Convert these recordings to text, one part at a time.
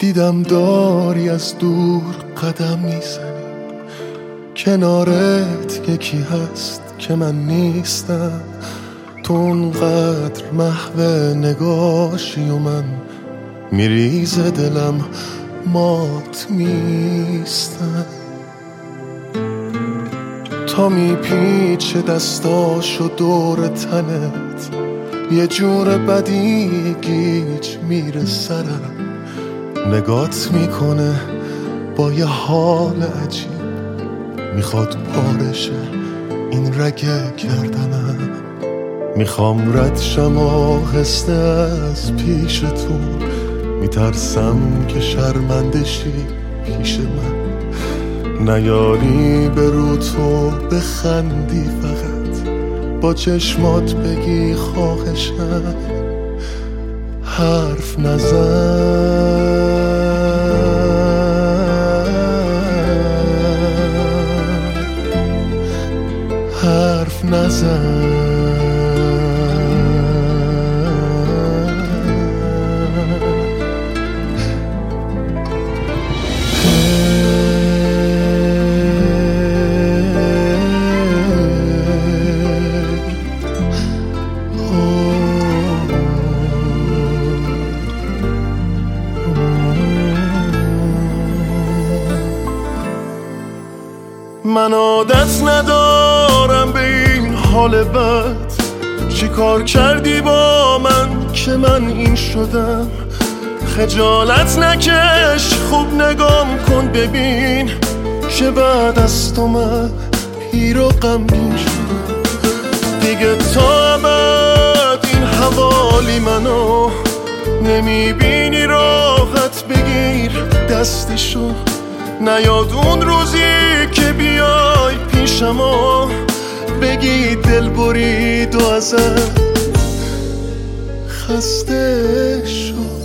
دیدم داری از دور قدم میزنی، کنارت یکی هست که من نیستم. تو اونقدر محو نگاشی و من میریزه دلم مات میستم. تا میپیچه دستاشو دور تنت، یه جور بدی گیج میره سرم. نگات میکنه با یه حال عجیب، میخواد پارشه این رگه کردنم. میخوام رد شم آهسته از پیشتون، میترسم که شرمنده شی پیش من. نیاری به رو تو بخندی، فقط با چشمات بگی خواهشم حرف نزن. حرف نزن. من عادت ندارم به این حال بد، چی کار کردی با من که من این شدم؟ خجالت نکش، خوب نگام کن ببین که بعد از تو من پیر و غمگین شدم. دیگه تا ابد این حوالی منو نمیبینی، راحت بگیر دستشو. نیاد اون روزی که بیای پیشم و بگی دل برید و ازت خسته شد.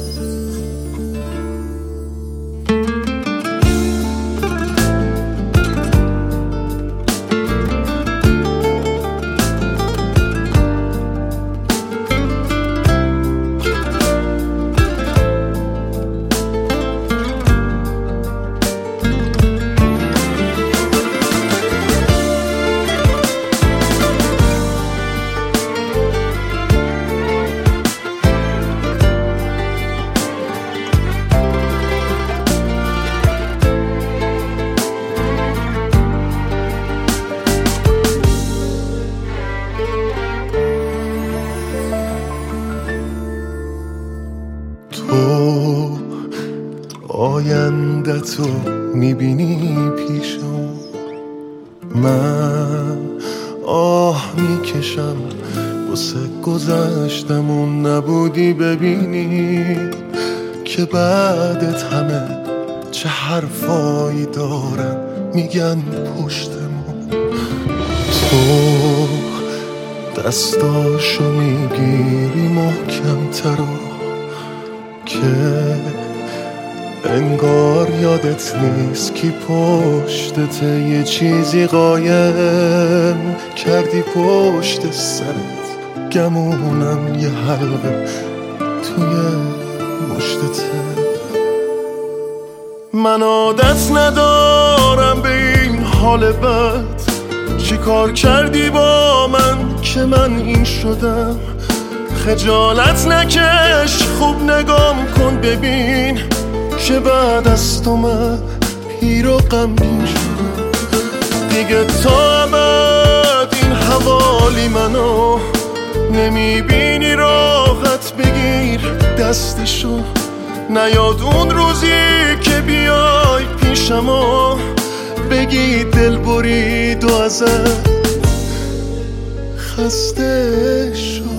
آینده تو میبینی پیشم، من آه میکشم واسه گذشتمون. نبودی ببینی که بعدت همه چه حرفایی دارن میگن پشتمون. تو دستاشو میگیری محکم تر که انگار یادت نیست کی پشتته. یه چیزی قایم کردی پشت سرت، گمونم یه حلقه توی مشتته. من عادت ندارم به این حال بد، چی کار کردی با من که من این شدم؟ خجالت نکش، خوب نگام کن ببین که بعد از تو من پیر و غمگین شدم. دیگه تا ابد این حوالی منو نمیبینی، راحت بگیر دستشو. نیاد اون روزی که بیای پیشم و بگی دل برید و ازت خسته شد.